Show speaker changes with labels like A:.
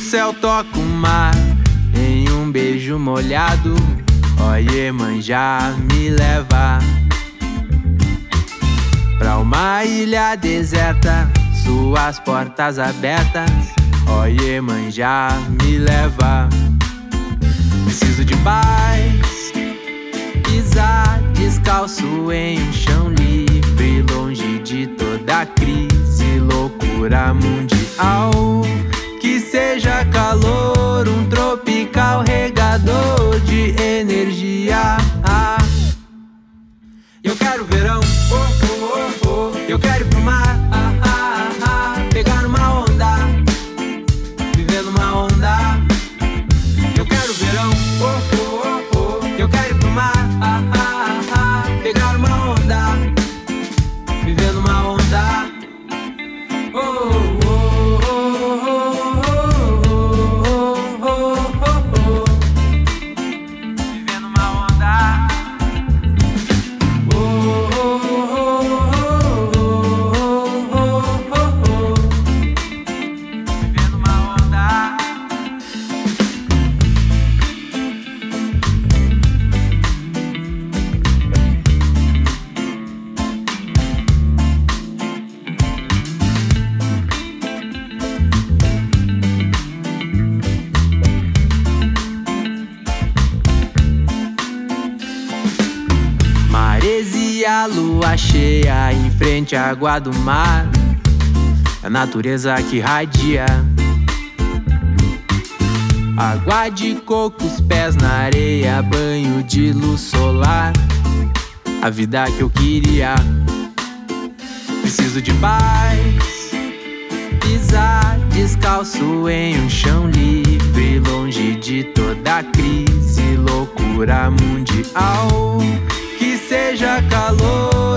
A: céu toca o mar em um beijo molhado. Ó Iemanjá, me leva pra uma ilha deserta, suas portas abertas. Ó Iemanjá, me leva. Preciso de paz, pisar descalço em um chão livre, longe de toda crise, loucura mundial. Que seja calor, um tropical regador de energia. Eu quero verão, eu quero ir pro mar, pegar uma onda, viver numa onda. Eu quero verão, eu quero ir pro mar, pegar uma onda, viver numa onda. Viver numa onda. Viver numa onda. Maresia, lua cheia em frente à água do mar, a natureza que radia. Água de coco, os pés na areia, banho de luz solar, a vida que eu queria. Preciso de paz, pisar descalço em um chão livre, longe de toda crise, loucura mundial. Que seja calor,